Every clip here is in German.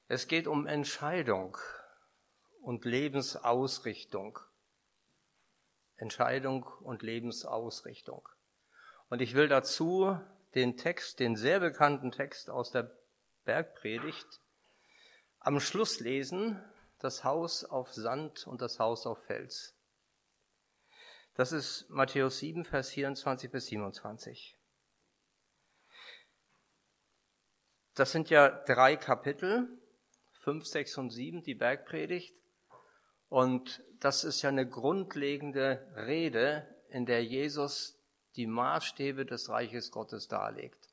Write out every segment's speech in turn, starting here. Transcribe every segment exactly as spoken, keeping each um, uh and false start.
Es geht um Entscheidung und Lebensausrichtung. Entscheidung und Lebensausrichtung. Und ich will dazu den Text, den sehr bekannten Text aus der Bergpredigt, am Schluss lesen, das Haus auf Sand und das Haus auf Fels. Das ist Matthäus sieben, Vers vierundzwanzig bis siebenundzwanzig. Das sind ja drei Kapitel, fünf, sechs und sieben, die Bergpredigt. Und das ist ja eine grundlegende Rede, in der Jesus die Maßstäbe des Reiches Gottes darlegt.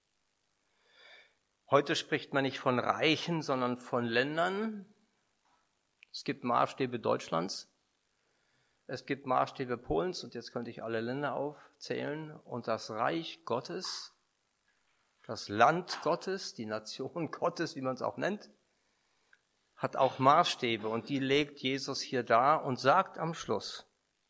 Heute spricht man nicht von Reichen, sondern von Ländern. Es gibt Maßstäbe Deutschlands, es gibt Maßstäbe Polens und jetzt könnte ich alle Länder aufzählen. Und das Reich Gottes, das Land Gottes, die Nation Gottes, wie man es auch nennt, hat auch Maßstäbe und die legt Jesus hier dar und sagt am Schluss: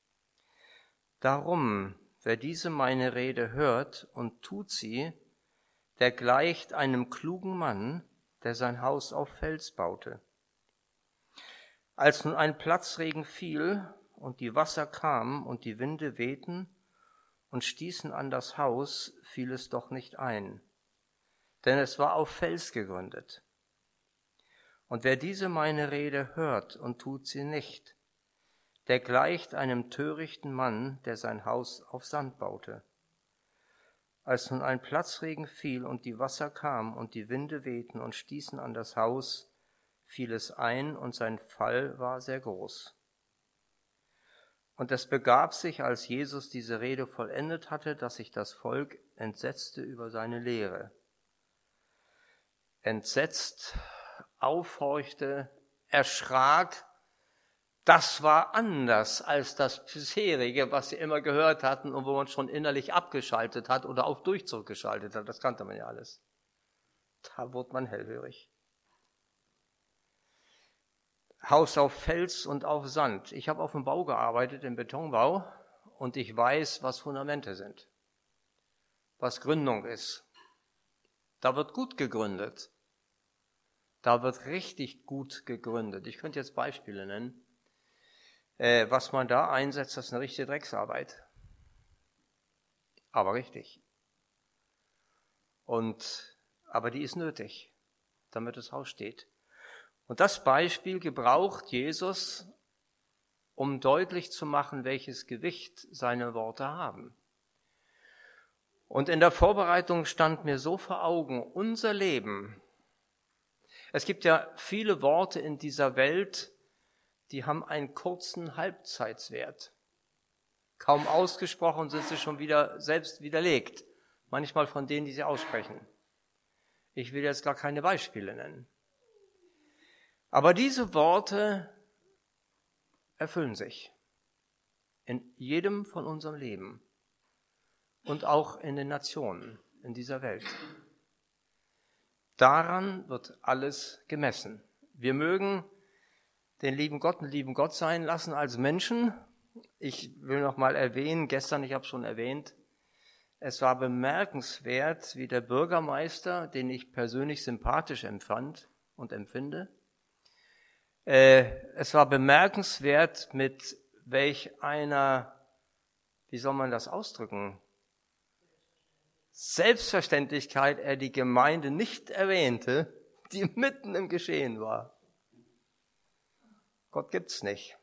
Darum, wer diese meine Rede hört und tut sie, der gleicht einem klugen Mann, der sein Haus auf Fels baute. Als nun ein Platzregen fiel und die Wasser kamen und die Winde wehten und stießen an das Haus, fiel es doch nicht ein, denn es war auf Fels gegründet. Und wer diese meine Rede hört und tut sie nicht, der gleicht einem törichten Mann, der sein Haus auf Sand baute. Als nun ein Platzregen fiel und die Wasser kamen und die Winde wehten und stießen an das Haus, fiel es ein und sein Fall war sehr groß. Und es begab sich, als Jesus diese Rede vollendet hatte, dass sich das Volk entsetzte über seine Lehre. Entsetzt, aufhorchte, erschrak. Das war anders als das bisherige, was sie immer gehört hatten und wo man schon innerlich abgeschaltet hat oder auf Durchzug geschaltet hat. Das kannte man ja alles. Da wurde man hellhörig. Haus auf Fels und auf Sand. Ich habe auf dem Bau gearbeitet, im Betonbau, und ich weiß, was Fundamente sind, was Gründung ist. Da wird gut gegründet. Da wird richtig gut gegründet. Ich könnte jetzt Beispiele nennen. Äh, was man da einsetzt, das ist eine richtige Drecksarbeit. Aber richtig. Und, aber die ist nötig, damit das Haus steht. Und das Beispiel gebraucht Jesus, um deutlich zu machen, welches Gewicht seine Worte haben. Und in der Vorbereitung stand mir so vor Augen, unser Leben. Es gibt ja viele Worte in dieser Welt, die haben einen kurzen Halbzeitswert. Kaum ausgesprochen sind sie schon wieder selbst widerlegt. Manchmal von denen, die sie aussprechen. Ich will jetzt gar keine Beispiele nennen. Aber diese Worte erfüllen sich in jedem von unserem Leben und auch in den Nationen in dieser Welt. Daran wird alles gemessen. Wir mögen den lieben Gott einen lieben Gott sein lassen als Menschen. Ich will noch mal erwähnen, gestern, ich habe es schon erwähnt, es war bemerkenswert, wie der Bürgermeister, den ich persönlich sympathisch empfand und empfinde, äh, es war bemerkenswert, mit welch einer, wie soll man das ausdrücken, Selbstverständlichkeit er die Gemeinde nicht erwähnte, die mitten im Geschehen war. Gott gibt's nicht.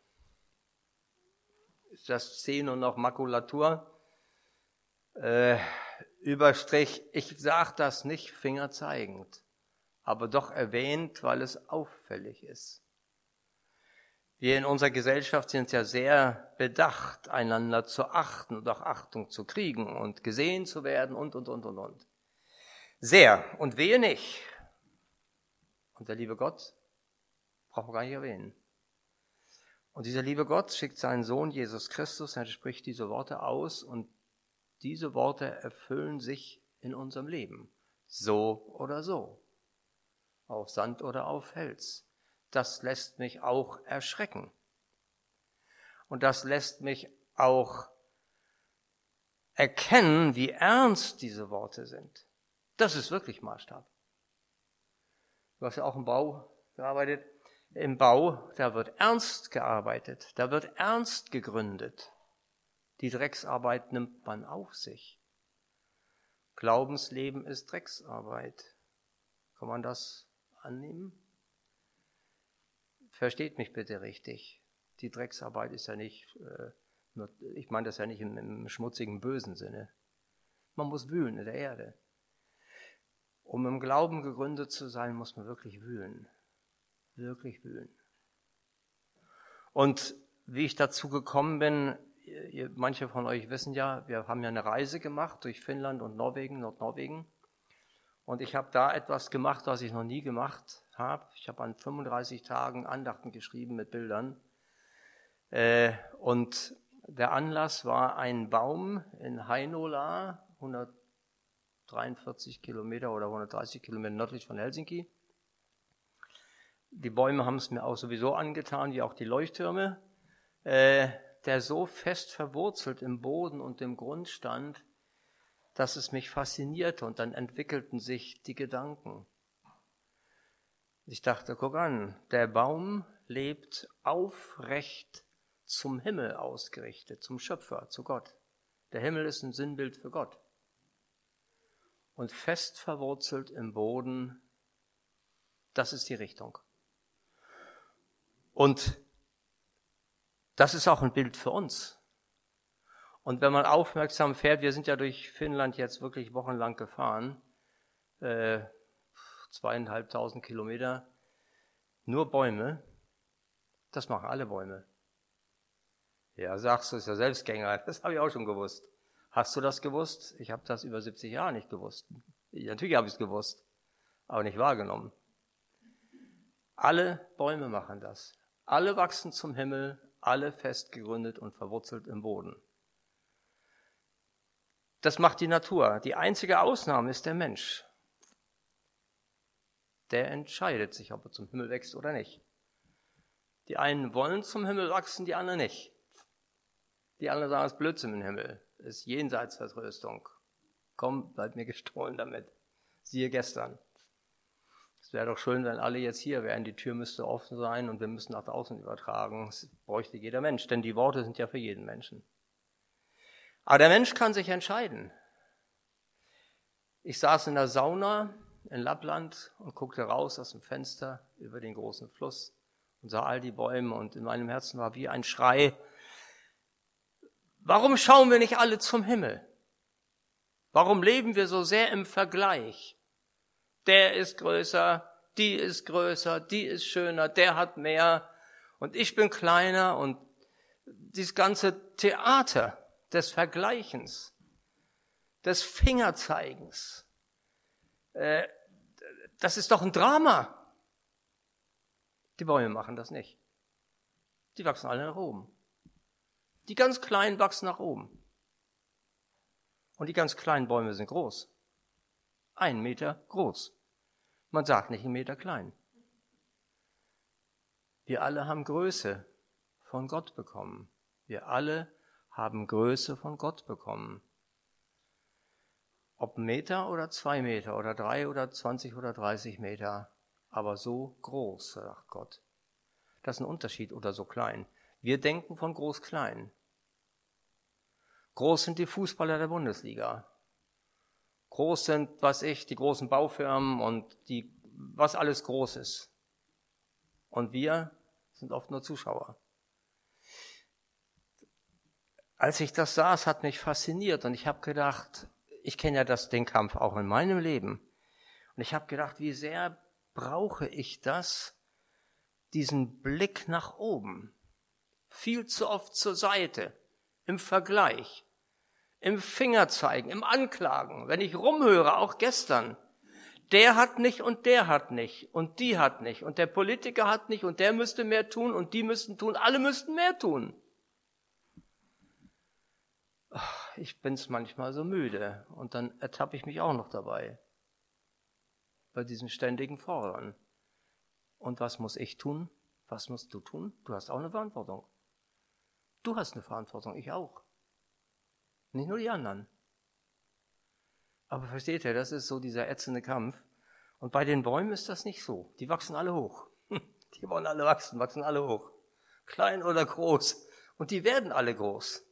Ist das C nur noch Makulatur? Äh, Überstrich, ich sage das nicht fingerzeigend, aber doch erwähnt, weil es auffällig ist. Wir in unserer Gesellschaft sind ja sehr bedacht, einander zu achten und auch Achtung zu kriegen und gesehen zu werden und, und, und, und, und. Sehr. Und wehe nicht. Und der liebe Gott braucht man gar nicht erwähnen. Und dieser liebe Gott schickt seinen Sohn Jesus Christus, er spricht diese Worte aus und diese Worte erfüllen sich in unserem Leben. So oder so. Auf Sand oder auf Fels. Das lässt mich auch erschrecken. Und das lässt mich auch erkennen, wie ernst diese Worte sind. Das ist wirklich Maßstab. Du hast ja auch im Bau gearbeitet. Im Bau, da wird ernst gearbeitet, da wird ernst gegründet. Die Drecksarbeit nimmt man auf sich. Glaubensleben ist Drecksarbeit. Kann man das annehmen? Versteht mich bitte richtig. Die Drecksarbeit ist ja nicht, äh, nur, ich meine das ja nicht im, im schmutzigen, bösen Sinne. Man muss wühlen in der Erde. Um im Glauben gegründet zu sein, muss man wirklich wühlen. Wirklich wühlen. Und wie ich dazu gekommen bin, ihr, manche von euch wissen ja, wir haben ja eine Reise gemacht durch Finnland und Norwegen, Nordnorwegen. Und ich habe da etwas gemacht, was ich noch nie gemacht habe. Ich habe an fünfunddreißig Tagen Andachten geschrieben mit Bildern. Äh, und der Anlass war ein Baum in Heinola, hundertdreiundvierzig Kilometer oder hundertdreißig Kilometer nördlich von Helsinki. Die Bäume haben es mir auch sowieso angetan, wie auch die Leuchttürme. Äh, der so fest verwurzelt im Boden und im Grund stand, dass es mich faszinierte, und dann entwickelten sich die Gedanken. Ich dachte, guck an, der Baum lebt aufrecht zum Himmel ausgerichtet, zum Schöpfer, zu Gott. Der Himmel ist ein Sinnbild für Gott. Und fest verwurzelt im Boden, das ist die Richtung. Und das ist auch ein Bild für uns. Und wenn man aufmerksam fährt, wir sind ja durch Finnland jetzt wirklich wochenlang gefahren, äh, zweieinhalbtausend Kilometer, nur Bäume, das machen alle Bäume. Ja, sagst du, ist ja Selbstgänger, das habe ich auch schon gewusst. Hast du das gewusst? Ich habe das über siebzig Jahre nicht gewusst. Natürlich habe ich es gewusst, aber nicht wahrgenommen. Alle Bäume machen das. Alle wachsen zum Himmel, alle fest gegründet und verwurzelt im Boden. Das macht die Natur. Die einzige Ausnahme ist der Mensch. Der entscheidet sich, ob er zum Himmel wächst oder nicht. Die einen wollen zum Himmel wachsen, die anderen nicht. Die anderen sagen, es ist Blödsinn im Himmel, es ist Jenseitsvertröstung. Komm, bleib mir gestohlen damit. Siehe gestern. Es wäre doch schön, wenn alle jetzt hier wären. Die Tür müsste offen sein und wir müssen nach draußen übertragen. Das bräuchte jeder Mensch, denn die Worte sind ja für jeden Menschen. Aber der Mensch kann sich entscheiden. Ich saß in der Sauna in Lappland und guckte raus aus dem Fenster über den großen Fluss und sah all die Bäume, und in meinem Herzen war wie ein Schrei: Warum schauen wir nicht alle zum Himmel? Warum leben wir so sehr im Vergleich? Der ist größer, die ist größer, die ist schöner, der hat mehr und ich bin kleiner, und dieses ganze Theater des Vergleichens, des Fingerzeigens, äh, das ist doch ein Drama. Die Bäume machen das nicht. Die wachsen alle nach oben. Die ganz kleinen wachsen nach oben. Und die ganz kleinen Bäume sind groß. Ein Meter groß. Man sagt nicht einen Meter klein. Wir alle haben Größe von Gott bekommen. Wir alle haben Größe von Gott bekommen. Ob Meter oder zwei Meter oder drei oder zwanzig oder dreißig Meter, aber so groß, sagt Gott. Das ist ein Unterschied, oder so klein. Wir denken von groß klein. Groß sind die Fußballer der Bundesliga. Groß sind, was ich, die großen Baufirmen und die, was alles groß ist. Und wir sind oft nur Zuschauer. Als ich das saß, hat mich fasziniert, und ich habe gedacht, ich kenne ja das, den Kampf auch in meinem Leben. Und ich habe gedacht, wie sehr brauche ich das, diesen Blick nach oben. Viel zu oft zur Seite, im Vergleich, im Fingerzeigen, im Anklagen. Wenn ich rumhöre, auch gestern, der hat nicht und der hat nicht und die hat nicht und der Politiker hat nicht und der müsste mehr tun und die müssten tun, alle müssten mehr tun. Ich bin's manchmal so müde, und dann ertappe ich mich auch noch dabei, bei diesem ständigen Fordern. Und was muss ich tun? Was musst du tun? Du hast auch eine Verantwortung. Du hast eine Verantwortung, ich auch. Nicht nur die anderen. Aber versteht ihr, das ist so dieser ätzende Kampf. Und bei den Bäumen ist das nicht so. Die wachsen alle hoch. Die wollen alle wachsen, wachsen alle hoch. Klein oder groß. Und die werden alle groß.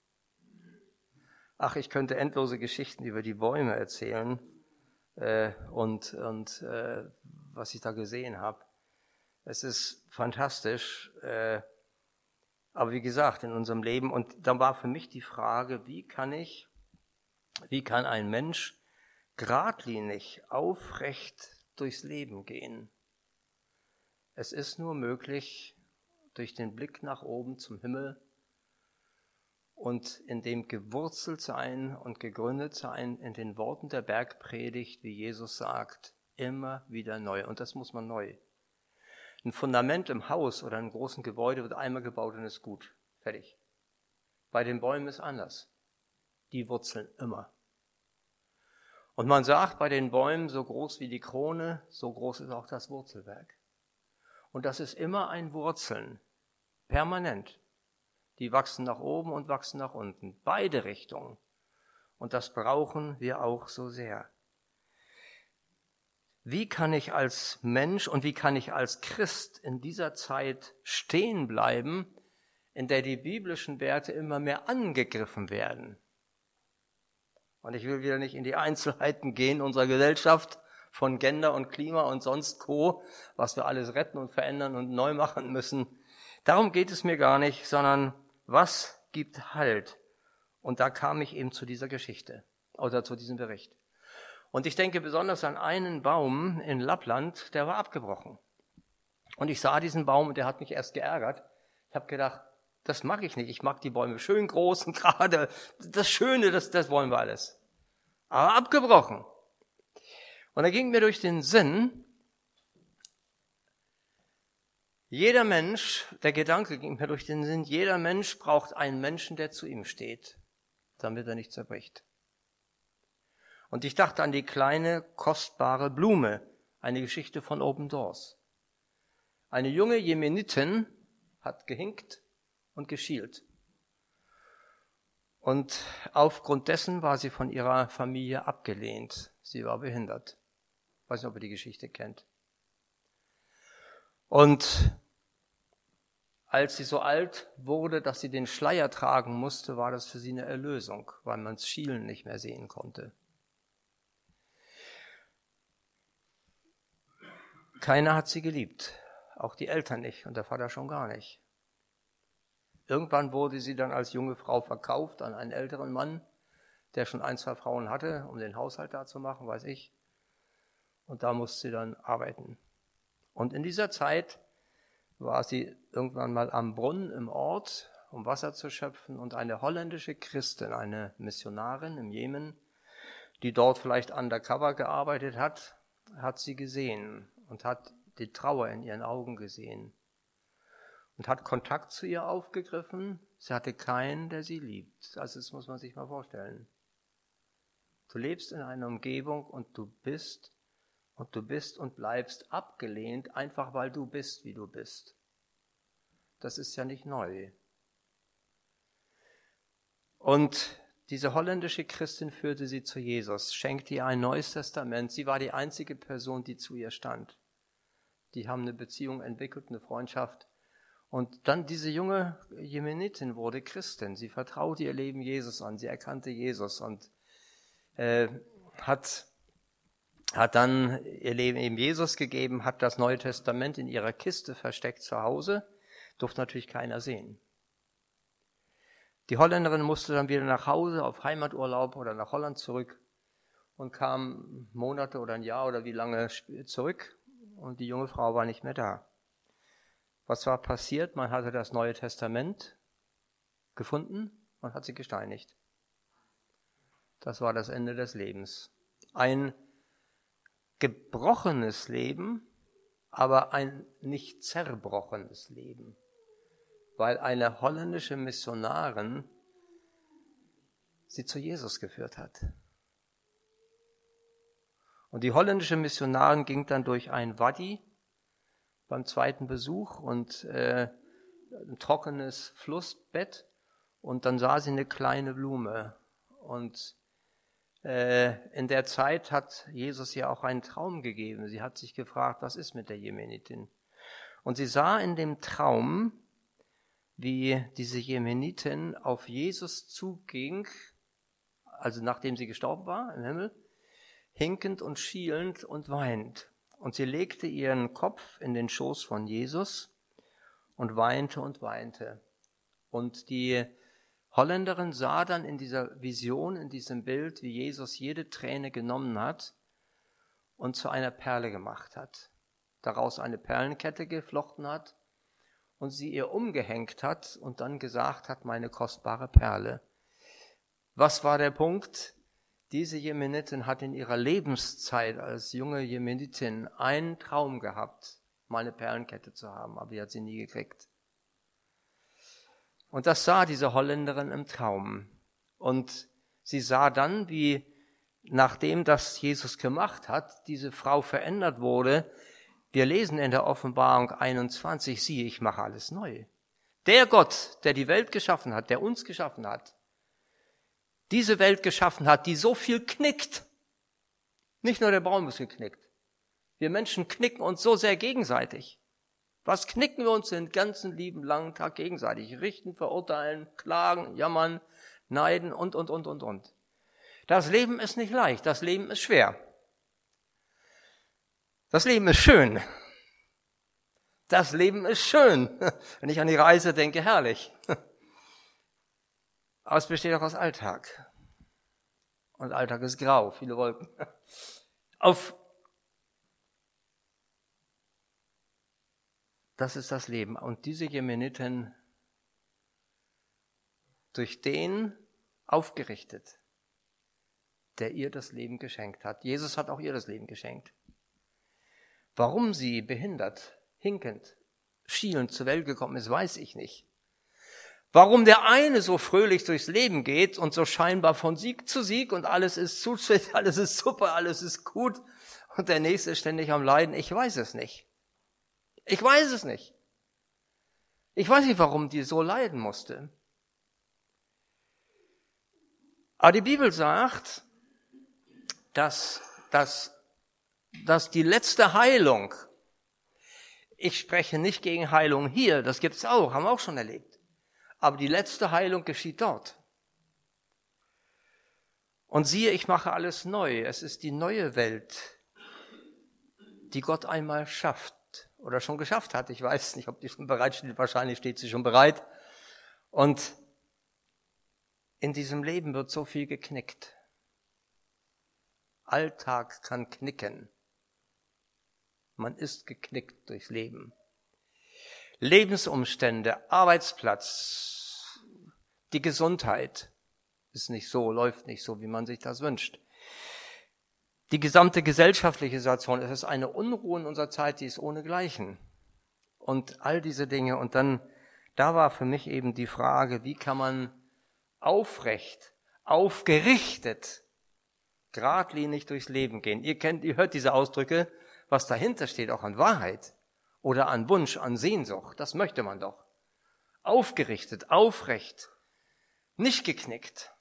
Ach, ich könnte endlose Geschichten über die Bäume erzählen äh, und, und äh, was ich da gesehen habe. Es ist fantastisch. Äh, aber wie gesagt, in unserem Leben. Und dann war für mich die Frage, wie kann ich, wie kann ein Mensch geradlinig, aufrecht durchs Leben gehen? Es ist nur möglich durch den Blick nach oben zum Himmel und in dem gewurzelt sein und gegründet sein in den Worten der Bergpredigt, wie Jesus sagt, immer wieder neu. Und das muss man neu. Ein Fundament im Haus oder einem großen Gebäude wird einmal gebaut und ist gut. Fertig. Bei den Bäumen ist anders. Die wurzeln immer. Und man sagt bei den Bäumen, so groß wie die Krone, so groß ist auch das Wurzelwerk. Und das ist immer ein Wurzeln, permanent. Die wachsen nach oben und wachsen nach unten, beide Richtungen. Und das brauchen wir auch so sehr. Wie kann ich als Mensch und wie kann ich als Christ in dieser Zeit stehen bleiben, in der die biblischen Werte immer mehr angegriffen werden? Und ich will wieder nicht in die Einzelheiten gehen unserer Gesellschaft, von Gender und Klima und sonst Co., was wir alles retten und verändern und neu machen müssen. Darum geht es mir gar nicht, sondern was gibt Halt? Und da kam ich eben zu dieser Geschichte oder zu diesem Bericht. Und ich denke besonders an einen Baum in Lappland, der war abgebrochen. Und ich sah diesen Baum und der hat mich erst geärgert. Ich habe gedacht, das mag ich nicht. Ich mag die Bäume schön groß und gerade. Das Schöne, das, das wollen wir alles. Aber abgebrochen. Und da ging mir durch den Sinn, jeder Mensch, der Gedanke ging mir durch den Sinn, jeder Mensch braucht einen Menschen, der zu ihm steht, damit er nicht zerbricht. Und ich dachte an die kleine, kostbare Blume, eine Geschichte von Open Doors. Eine junge Jemenitin hat gehinkt und geschielt. Und aufgrund dessen war sie von ihrer Familie abgelehnt. Sie war behindert. Ich weiß nicht, ob ihr die Geschichte kennt. Und als sie so alt wurde, dass sie den Schleier tragen musste, war das für sie eine Erlösung, weil man das Schielen nicht mehr sehen konnte. Keiner hat sie geliebt, auch die Eltern nicht und der Vater schon gar nicht. Irgendwann wurde sie dann als junge Frau verkauft an einen älteren Mann, der schon ein, zwei Frauen hatte, um den Haushalt da zu machen, weiß ich. Und da musste sie dann arbeiten. Und in dieser Zeit war sie irgendwann mal am Brunnen im Ort, um Wasser zu schöpfen. Und eine holländische Christin, eine Missionarin im Jemen, die dort vielleicht undercover gearbeitet hat, hat sie gesehen und hat die Trauer in ihren Augen gesehen. Und hat Kontakt zu ihr aufgegriffen. Sie hatte keinen, der sie liebt. Also das muss man sich mal vorstellen. Du lebst in einer Umgebung und du bist und du bist und bleibst abgelehnt, einfach weil du bist, wie du bist. Das ist ja nicht neu. Und diese holländische Christin führte sie zu Jesus, schenkte ihr ein neues Testament. Sie war die einzige Person, die zu ihr stand. Die haben eine Beziehung entwickelt, eine Freundschaft. Und dann diese junge Jemenitin wurde Christin. Sie vertraute ihr Leben Jesus an. Sie erkannte Jesus und äh, hat, hat dann ihr Leben eben Jesus gegeben, hat das Neue Testament in ihrer Kiste versteckt zu Hause. Durfte natürlich keiner sehen. Die Holländerin musste dann wieder nach Hause auf Heimaturlaub oder nach Holland zurück und kam Monate oder ein Jahr oder wie lange zurück und die junge Frau war nicht mehr da. Was war passiert? Man hatte das Neue Testament gefunden und hat sie gesteinigt. Das war das Ende des Lebens. Ein gebrochenes Leben, aber ein nicht zerbrochenes Leben. Weil eine holländische Missionarin sie zu Jesus geführt hat. Und die holländische Missionarin ging dann durch ein Wadi beim zweiten Besuch und äh, ein trockenes Flussbett und dann sah sie eine kleine Blume und In der Zeit hat Jesus ihr auch einen Traum gegeben. Sie hat sich gefragt, was ist mit der Jemenitin? Und sie sah in dem Traum, wie diese Jemenitin auf Jesus zuging, also nachdem sie gestorben war im Himmel, hinkend und schielend und weinend. Und sie legte ihren Kopf in den Schoß von Jesus und weinte und weinte. Und die Holländerin sah dann in dieser Vision, in diesem Bild, wie Jesus jede Träne genommen hat und zu einer Perle gemacht hat. Daraus eine Perlenkette geflochten hat und sie ihr umgehängt hat und dann gesagt hat, meine kostbare Perle. Was war der Punkt? Diese Jemenitin hat in ihrer Lebenszeit als junge Jemenitin einen Traum gehabt, mal eine Perlenkette zu haben, aber die hat sie nie gekriegt. Und das sah diese Holländerin im Traum. Und sie sah dann, wie nachdem das Jesus gemacht hat, diese Frau verändert wurde. Wir lesen in der Offenbarung einundzwanzig, siehe, ich mache alles neu. Der Gott, der die Welt geschaffen hat, der uns geschaffen hat, diese Welt geschaffen hat, die so viel knickt. Nicht nur der Baum ist geknickt. Wir Menschen knicken uns so sehr gegenseitig. Was knicken wir uns den ganzen lieben langen Tag gegenseitig? Richten, verurteilen, klagen, jammern, neiden und, und, und, und, und. Das Leben ist nicht leicht, das Leben ist schwer. Das Leben ist schön. Das Leben ist schön. Wenn ich an die Reise denke, herrlich. Aber es besteht auch aus Alltag. Und Alltag ist grau, viele Wolken. Auf Das ist das Leben. Und diese Jemenitin, durch den aufgerichtet, der ihr das Leben geschenkt hat. Jesus hat auch ihr das Leben geschenkt. Warum sie behindert, hinkend, schielend zur Welt gekommen ist, weiß ich nicht. Warum der eine so fröhlich durchs Leben geht und so scheinbar von Sieg zu Sieg und alles ist Zuspruch, alles ist super, alles ist gut und der nächste ist ständig am Leiden, ich weiß es nicht. Ich weiß es nicht. Ich weiß nicht, warum die so leiden musste. Aber die Bibel sagt, dass, dass, dass die letzte Heilung, ich spreche nicht gegen Heilung hier, das gibt's auch, haben wir auch schon erlebt. Aber die letzte Heilung geschieht dort. Und siehe, ich mache alles neu. Es ist die neue Welt, die Gott einmal schafft. Oder schon geschafft hat. Ich weiß nicht, ob die schon bereit steht. Wahrscheinlich steht sie schon bereit. Und in diesem Leben wird so viel geknickt. Alltag kann knicken. Man ist geknickt durchs Leben. Lebensumstände, Arbeitsplatz, die Gesundheit ist nicht so, läuft nicht so, wie man sich das wünscht. Die gesamte gesellschaftliche Situation, es ist eine Unruhe in unserer Zeit, die ist ohnegleichen. Und all diese Dinge. Und dann, da war für mich eben die Frage, wie kann man aufrecht, aufgerichtet, geradlinig durchs Leben gehen. Ihr kennt, ihr hört diese Ausdrücke, was dahinter steht, auch an Wahrheit oder an Wunsch, an Sehnsucht. Das möchte man doch. Aufgerichtet, aufrecht, nicht geknickt.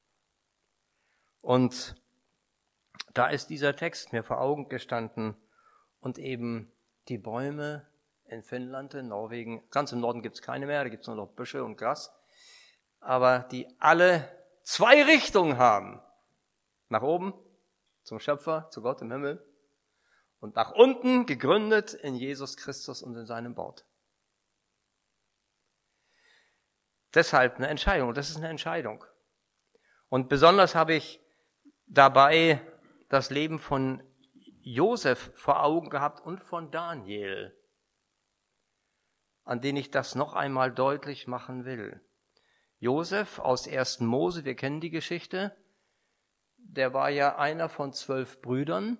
Und da ist dieser Text mir vor Augen gestanden und eben die Bäume in Finnland, in Norwegen, ganz im Norden gibt es keine mehr, da gibt es nur noch Büsche und Gras, aber die alle zwei Richtungen haben. Nach oben zum Schöpfer, zu Gott im Himmel und nach unten gegründet in Jesus Christus und in seinem Wort. Deshalb eine Entscheidung, das ist eine Entscheidung. Und besonders habe ich dabei das Leben von Josef vor Augen gehabt und von Daniel, an den ich das noch einmal deutlich machen will. Josef aus ersten Mose, wir kennen die Geschichte, der war ja einer von zwölf Brüdern,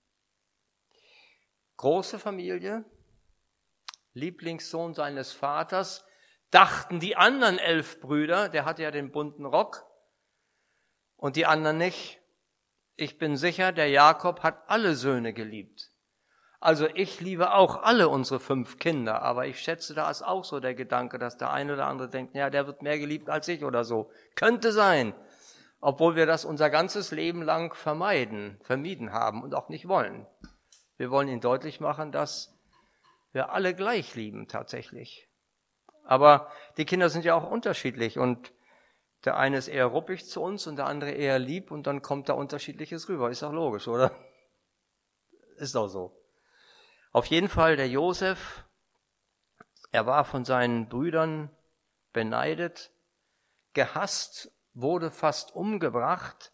große Familie, Lieblingssohn seines Vaters, dachten die anderen elf Brüder, der hatte ja den bunten Rock und die anderen nicht. Ich bin sicher, der Jakob hat alle Söhne geliebt. Also ich liebe auch alle unsere fünf Kinder, aber ich schätze, da ist auch so der Gedanke, dass der eine oder andere denkt, ja, der wird mehr geliebt als ich oder so. Könnte sein. obwohl wir das unser ganzes Leben lang vermeiden, vermieden haben und auch nicht wollen. Wir wollen ihnen deutlich machen, dass wir alle gleich lieben tatsächlich. Aber die Kinder sind ja auch unterschiedlich und der eine ist eher ruppig zu uns und der andere eher lieb und dann kommt da Unterschiedliches rüber. Ist doch logisch, oder? Ist doch so. Auf jeden Fall der Josef, er war von seinen Brüdern beneidet, gehasst, wurde fast umgebracht.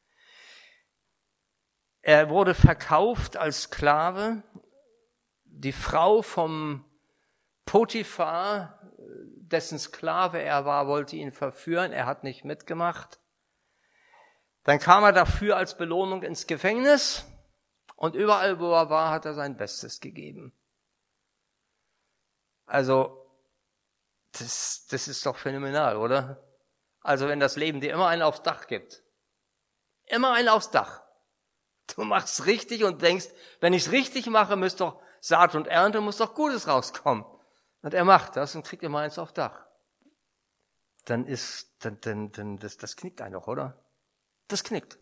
Er wurde verkauft als Sklave. Die Frau vom Potiphar, dessen Sklave er war, wollte ihn verführen. Er hat nicht mitgemacht. Dann kam er dafür als Belohnung ins Gefängnis und überall, wo er war, hat er sein Bestes gegeben. Also, das, das ist doch phänomenal, oder? Also, wenn das Leben dir immer einen aufs Dach gibt. Immer einen aufs Dach. Du machst richtig und denkst, wenn ich es richtig mache, müsste doch Saat und Ernte, muss doch Gutes rauskommen. Und er macht das und kriegt immer eins aufs Dach. Dann ist, dann, dann, dann, das, das knickt einen doch, oder? Das knickt.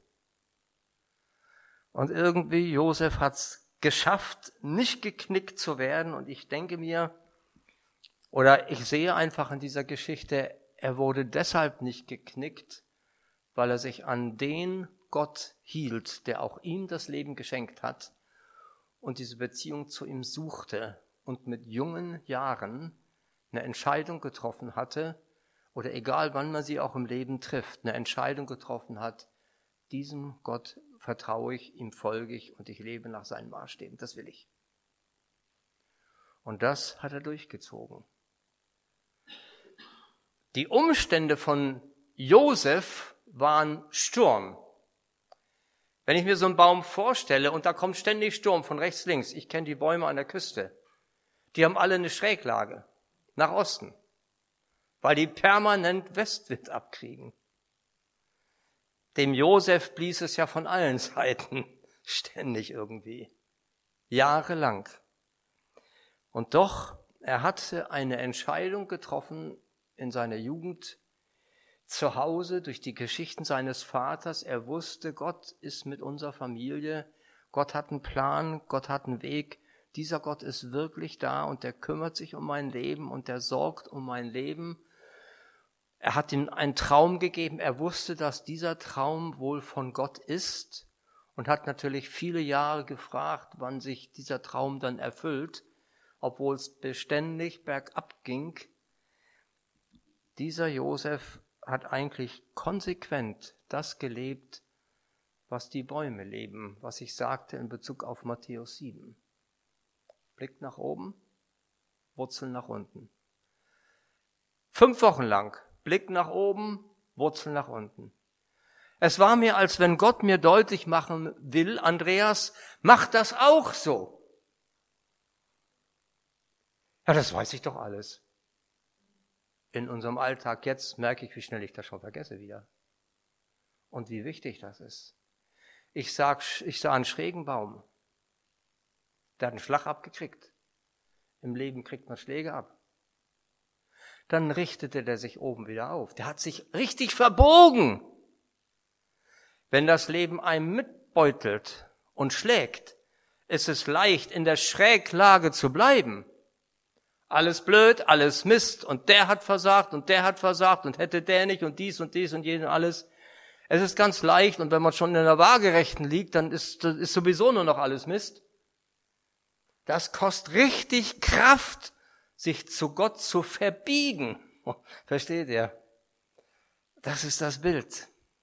Und irgendwie, Josef hat es geschafft, nicht geknickt zu werden. Und ich denke mir, oder ich sehe einfach in dieser Geschichte, er wurde deshalb nicht geknickt, weil er sich an den Gott hielt, der auch ihm das Leben geschenkt hat und diese Beziehung zu ihm suchte und mit jungen Jahren eine Entscheidung getroffen hatte, oder egal wann man sie auch im Leben trifft, eine Entscheidung getroffen hat, diesem Gott vertraue ich, ihm folge ich und ich lebe nach seinen Maßstäben. Das will ich. Und das hat er durchgezogen. Die Umstände von Josef waren Sturm. Wenn ich mir so einen Baum vorstelle und da kommt ständig Sturm von rechts, links, ich kenne die Bäume an der Küste, die haben alle eine Schräglage nach Osten, weil die permanent Westwind abkriegen. Dem Josef blies es ja von allen Seiten ständig irgendwie, jahrelang. Und doch, er hatte eine Entscheidung getroffen in seiner Jugend, zu Hause, durch die Geschichten seines Vaters. Er wusste, Gott ist mit unserer Familie, Gott hat einen Plan, Gott hat einen Weg. Dieser Gott ist wirklich da und der kümmert sich um mein Leben und der sorgt um mein Leben. Er hat ihm einen Traum gegeben. Er wusste, dass dieser Traum wohl von Gott ist und hat natürlich viele Jahre gefragt, wann sich dieser Traum dann erfüllt, obwohl es beständig bergab ging. Dieser Josef hat eigentlich konsequent das gelebt, was die Bäume leben, was ich sagte in Bezug auf Matthäus sieben. Blick nach oben, Wurzeln nach unten. Fünf Wochen lang, Blick nach oben, Wurzeln nach unten. Es war mir, als wenn Gott mir deutlich machen will, Andreas, mach das auch so. Ja, das weiß ich doch alles. In unserem Alltag jetzt merke ich, wie schnell ich das schon vergesse wieder. Und wie wichtig das ist. Ich sag, ich sah einen schrägen Baum. Der hat einen Schlag abgekriegt. Im Leben kriegt man Schläge ab. Dann richtete der sich oben wieder auf. Der hat sich richtig verbogen. Wenn das Leben einem mitbeutelt und schlägt, ist es leicht, in der Schräglage zu bleiben. Alles blöd, alles Mist und der hat versagt und der hat versagt und hätte der nicht und dies und dies und jeden alles. Es ist ganz leicht und wenn man schon in der Waagerechten liegt, dann ist, ist sowieso nur noch alles Mist. Das kostet richtig Kraft, sich zu Gott zu verbiegen. Versteht ihr? Das ist das Bild.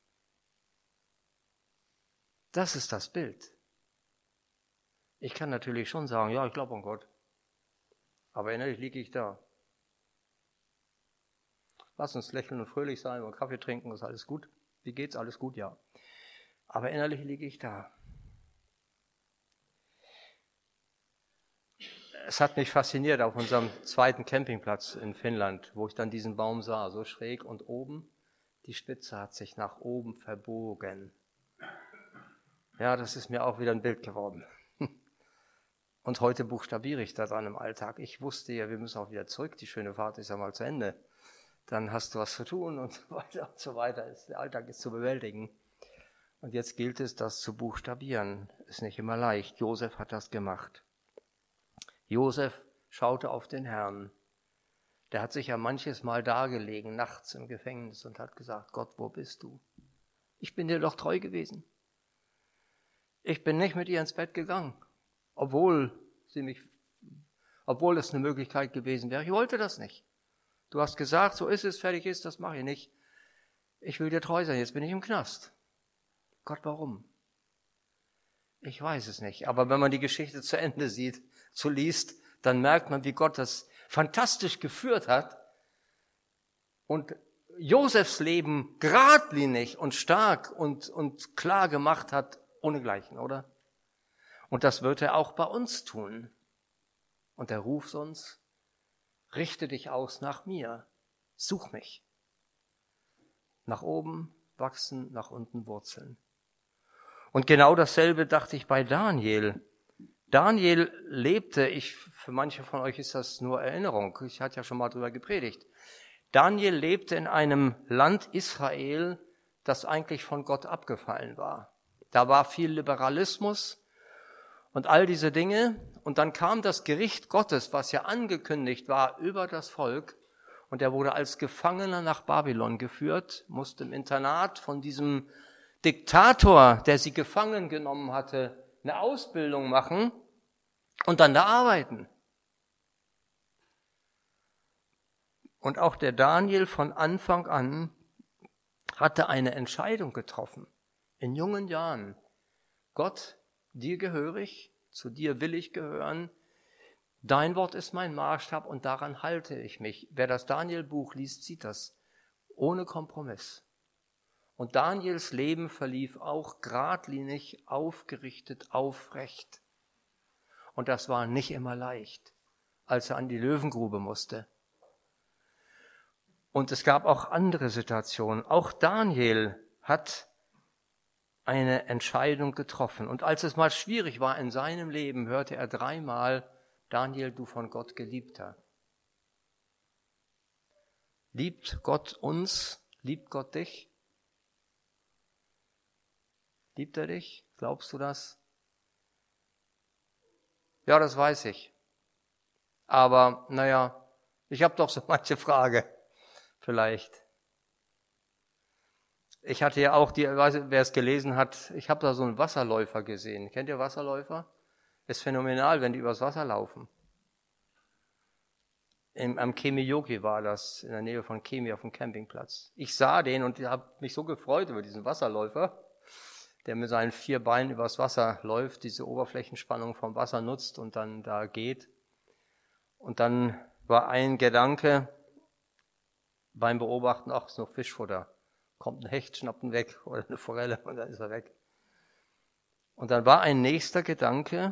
Das ist das Bild. Ich kann natürlich schon sagen, ja, ich glaube an Gott. Aber innerlich liege ich da. Lass uns lächeln und fröhlich sein und Kaffee trinken, ist alles gut. Wie geht's? Alles gut, ja. Aber innerlich liege ich da. Es hat mich fasziniert auf unserem zweiten Campingplatz in Finnland, wo ich dann diesen Baum sah, so schräg und oben, die Spitze hat sich nach oben verbogen. Ja, das ist mir auch wieder ein Bild geworden. Und heute buchstabiere ich das an im Alltag. Ich wusste ja, wir müssen auch wieder zurück. Die schöne Fahrt ist ja mal zu Ende. dann hast du was zu tun und so weiter und so weiter. Der Alltag ist zu bewältigen. Und jetzt gilt es, das zu buchstabieren. Ist nicht immer leicht. Josef hat das gemacht. Josef schaute auf den Herrn. Der hat sich ja manches Mal dagelegen, nachts im Gefängnis und hat gesagt, Gott, wo bist du? Ich bin dir doch treu gewesen. Ich bin nicht mit ihr ins Bett gegangen, obwohl sie mich, obwohl es eine Möglichkeit gewesen wäre. Ich wollte das nicht. Du hast gesagt, so ist es, fertig ist, das mache ich nicht. Ich will dir treu sein, jetzt bin ich im Knast. Gott, warum? Ich weiß es nicht. Aber wenn man die Geschichte zu Ende sieht, so liest, dann merkt man, wie Gott das fantastisch geführt hat und Josefs Leben geradlinig und stark und, und klar gemacht hat, ohnegleichen, oder? Und das wird er auch bei uns tun. Und er ruft uns, richte dich aus nach mir, such mich. Nach oben wachsen, nach unten wurzeln. Und genau dasselbe dachte ich bei Daniel. Daniel lebte, ich, für manche von euch ist das nur Erinnerung, ich hatte ja schon mal drüber gepredigt. Daniel lebte in einem Land Israel, das eigentlich von Gott abgefallen war. Da war viel Liberalismus und all diese Dinge. Und dann kam das Gericht Gottes, was ja angekündigt war, über das Volk. Und er wurde als Gefangener nach Babylon geführt, musste im Internat von diesem Diktator, der sie gefangen genommen hatte, eine Ausbildung machen und dann da arbeiten. Und auch der Daniel von Anfang an hatte eine Entscheidung getroffen, in jungen Jahren. Gott, dir gehöre ich, zu dir will ich gehören, dein Wort ist mein Maßstab und daran halte ich mich. Wer das Daniel-Buch liest, sieht das, ohne Kompromiss. Und Daniels Leben verlief auch geradlinig, aufgerichtet, aufrecht. Und das war nicht immer leicht, als er an die Löwengrube musste. Und es gab auch andere Situationen. Auch Daniel hat eine Entscheidung getroffen. Und als es mal schwierig war in seinem Leben, hörte er dreimal, Daniel, du von Gott Geliebter. Liebt Gott uns? Liebt Gott dich? Liebt er dich? Glaubst du das? Ja, das weiß ich. Aber, naja, ich habe doch so manche Frage. Vielleicht. Ich hatte ja auch, die, wer es gelesen hat, ich habe da so einen Wasserläufer gesehen. Kennt ihr Wasserläufer? Ist phänomenal, wenn die übers Wasser laufen. Im, am Kemijoki war das, in der Nähe von Kemi auf dem Campingplatz. Ich sah den und habe mich so gefreut über diesen Wasserläufer, der mit seinen vier Beinen übers Wasser läuft, diese Oberflächenspannung vom Wasser nutzt und dann da geht. Und dann war ein Gedanke beim Beobachten, ach, ist noch Fischfutter. Kommt ein Hecht, schnappt ihn weg oder eine Forelle und dann ist er weg. Und dann war ein nächster Gedanke,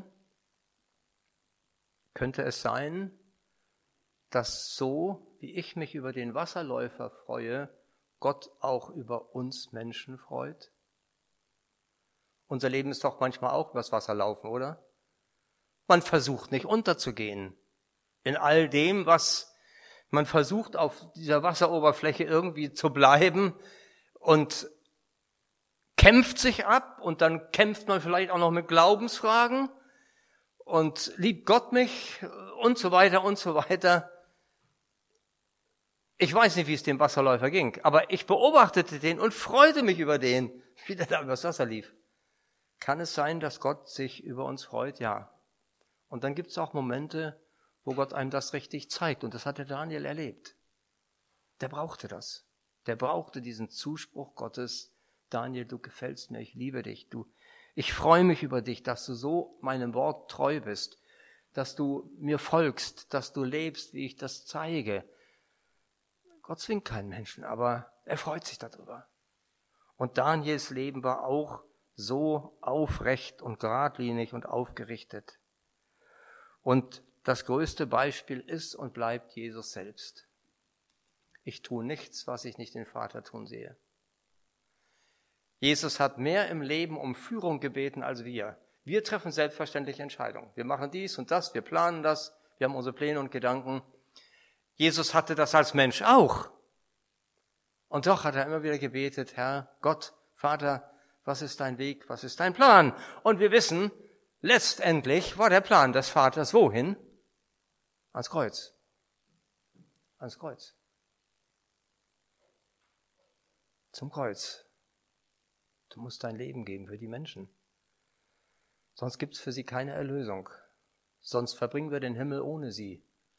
könnte es sein, dass so, wie ich mich über den Wasserläufer freue, Gott auch über uns Menschen freut? Unser Leben ist doch manchmal auch übers Wasser laufen, oder? Man versucht nicht unterzugehen. In all dem, was man versucht, auf dieser Wasseroberfläche irgendwie zu bleiben und kämpft sich ab und dann kämpft man vielleicht auch noch mit Glaubensfragen und liebt Gott mich und so weiter und so weiter. Ich weiß nicht, wie es dem Wasserläufer ging, aber ich beobachtete den und freute mich über den, wie der da übers Wasser lief. Kann es sein, dass Gott sich über uns freut? Ja. Und dann gibt es auch Momente, wo Gott einem das richtig zeigt. Und das hat der Daniel erlebt. Der brauchte das. Der brauchte diesen Zuspruch Gottes. Daniel, du gefällst mir, ich liebe dich. Du, ich freue mich über dich, dass du so meinem Wort treu bist, dass du mir folgst, dass du lebst, wie ich das zeige. Gott zwingt keinen Menschen, aber er freut sich darüber. Und Daniels Leben war auch so aufrecht und geradlinig und aufgerichtet. Und das größte Beispiel ist und bleibt Jesus selbst. Ich tue nichts, was ich nicht den Vater tun sehe. Jesus hat mehr im Leben um Führung gebeten als wir. Wir treffen selbstverständlich Entscheidungen. Wir machen dies und das, wir planen das, wir haben unsere Pläne und Gedanken. Jesus hatte das als Mensch auch. Und doch hat er immer wieder gebetet, Herr Gott, Vater, was ist dein Weg, was ist dein Plan? Und wir wissen, letztendlich war der Plan des Vaters wohin? Ans Kreuz. Ans Kreuz. Zum Kreuz. Du musst dein Leben geben für die Menschen. Sonst gibt es für sie keine Erlösung. Sonst verbringen wir den Himmel ohne sie.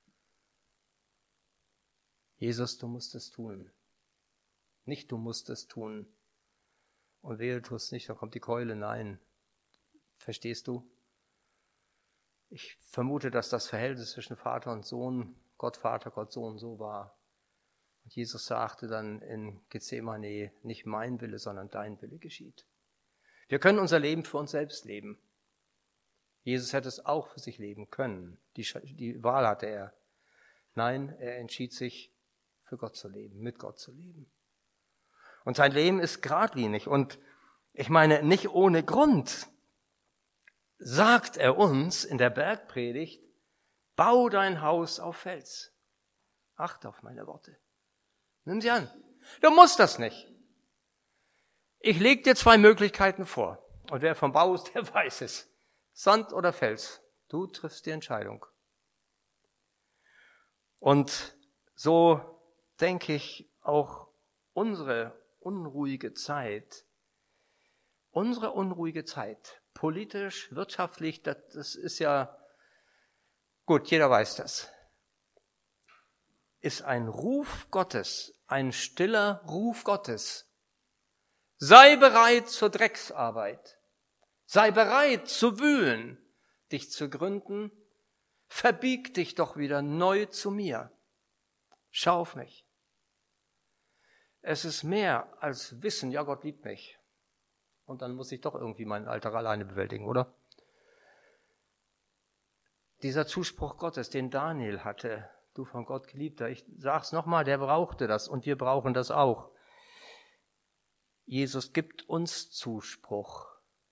Jesus, du musst es tun. Nicht du musst es tun. Und wehe, tu es nicht, dann kommt die Keule. Nein. Verstehst du? Ich vermute, dass das Verhältnis zwischen Vater und Sohn, Gott Vater, Gott Sohn, so war. Und Jesus sagte dann in Gethsemane, nicht mein Wille, sondern dein Wille geschieht. Wir können unser Leben für uns selbst leben. Jesus hätte es auch für sich leben können. Die, die Wahl hatte er. Nein, er entschied sich, für Gott zu leben, mit Gott zu leben. Und sein Leben ist geradlinig. Und ich meine, nicht ohne Grund sagt er uns in der Bergpredigt, bau dein Haus auf Fels. Achte auf meine Worte. Nimm sie an. Du musst das nicht. Ich lege dir zwei Möglichkeiten vor. Und wer vom Bau ist, der weiß es. Sand oder Fels. Du triffst die Entscheidung. Und so denke ich auch unsere unruhige Zeit, unsere unruhige Zeit, politisch, wirtschaftlich, das, das ist ja, gut, jeder weiß das, ist ein Ruf Gottes, ein stiller Ruf Gottes. Sei bereit zur Drecksarbeit. Sei bereit zu wühlen, dich zu gründen. Verbieg dich doch wieder neu zu mir. Schau auf mich. Es ist mehr als Wissen, ja, Gott liebt mich. Und dann muss ich doch irgendwie meinen Alltag alleine bewältigen, oder? Dieser Zuspruch Gottes, den Daniel hatte, du von Gott Geliebter, ich sag's nochmal, der brauchte das und wir brauchen das auch. Jesus gibt uns Zuspruch,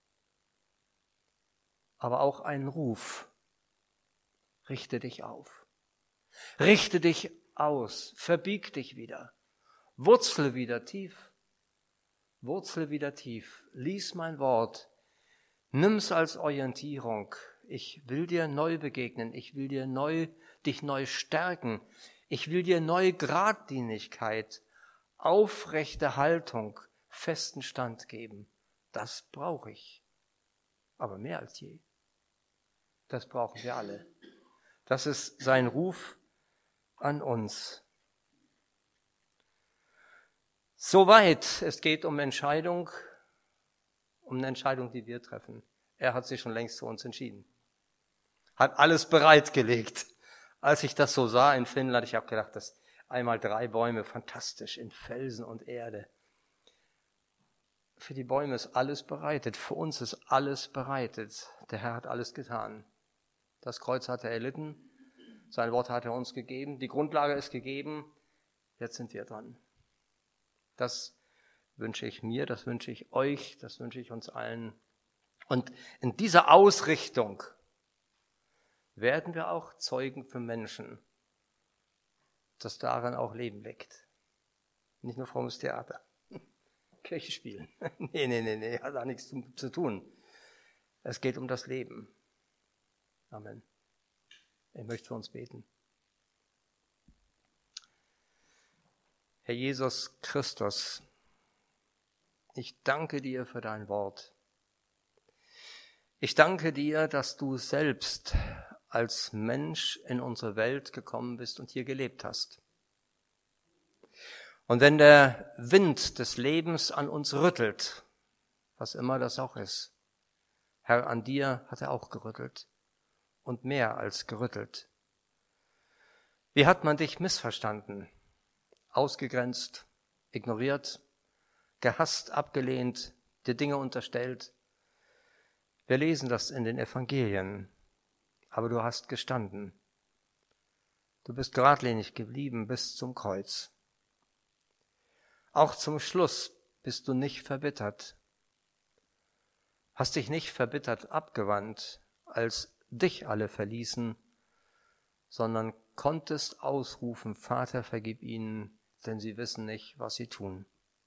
aber auch einen Ruf. Richte dich auf. Richte dich aus. Verbieg dich wieder. Wurzel wieder tief. Wurzel wieder tief. Lies mein Wort. Nimm's als Orientierung. Ich will dir neu begegnen. Ich will dir neu, dich neu stärken. Ich will dir neue Gradlinigkeit, aufrechte Haltung, festen Stand geben. Das brauche ich. Aber mehr als je. Das brauchen wir alle. Das ist sein Ruf an uns. Soweit, es geht um Entscheidung, um eine Entscheidung, die wir treffen. Er hat sich schon längst für uns entschieden. Hat alles bereitgelegt. Als ich das so sah in Finnland, ich habe gedacht, das einmal drei Bäume, fantastisch, in Felsen und Erde. Für die Bäume ist alles bereitet, für uns ist alles bereitet. Der Herr hat alles getan. Das Kreuz hat er erlitten, sein Wort hat er uns gegeben, die Grundlage ist gegeben, jetzt sind wir dran. Das wünsche ich mir, das wünsche ich euch, das wünsche ich uns allen. Und in dieser Ausrichtung werden wir auch Zeugen für Menschen, dass darin auch Leben weckt. Nicht nur frommes Theater, Kirche spielen. Nee, nee, nee, nee, hat da nichts zu, zu tun. Es geht um das Leben. Amen. Ich möchte für uns beten. Herr Jesus Christus, ich danke dir für dein Wort. Ich danke dir, dass du selbst als Mensch in unsere Welt gekommen bist und hier gelebt hast. Und wenn der Wind des Lebens an uns rüttelt, was immer das auch ist, Herr, an dir hat er auch gerüttelt. Und mehr als gerüttelt. Wie hat man dich missverstanden, ausgegrenzt, ignoriert, gehasst, abgelehnt, dir Dinge unterstellt? Wir lesen das in den Evangelien, aber du hast gestanden. Du bist geradlinig geblieben bis zum Kreuz. Auch zum Schluss bist du nicht verbittert, hast dich nicht verbittert abgewandt, als dich alle verließen, sondern konntest ausrufen, Vater, vergib ihnen, denn sie wissen nicht, was sie tun.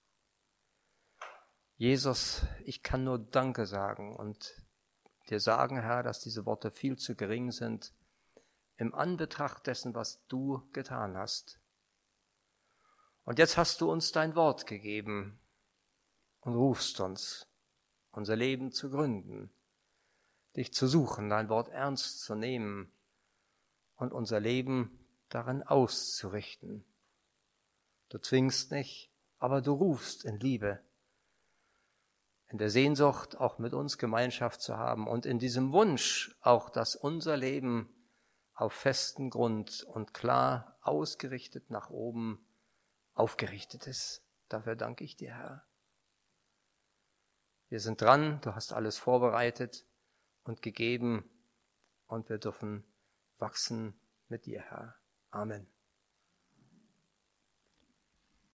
Jesus, ich kann nur Danke sagen und dir sagen, Herr, dass diese Worte viel zu gering sind im Anbetracht dessen, was du getan hast. Und jetzt hast du uns dein Wort gegeben und rufst uns, unser Leben zu gründen, dich zu suchen, dein Wort ernst zu nehmen und unser Leben darin auszurichten. Du zwingst nicht, aber du rufst in Liebe, in der Sehnsucht, auch mit uns Gemeinschaft zu haben und in diesem Wunsch auch, dass unser Leben auf festen Grund und klar ausgerichtet nach oben aufgerichtet ist. Dafür danke ich dir, Herr. Wir sind dran, du hast alles vorbereitet und gegeben und wir dürfen wachsen mit dir, Herr. Amen.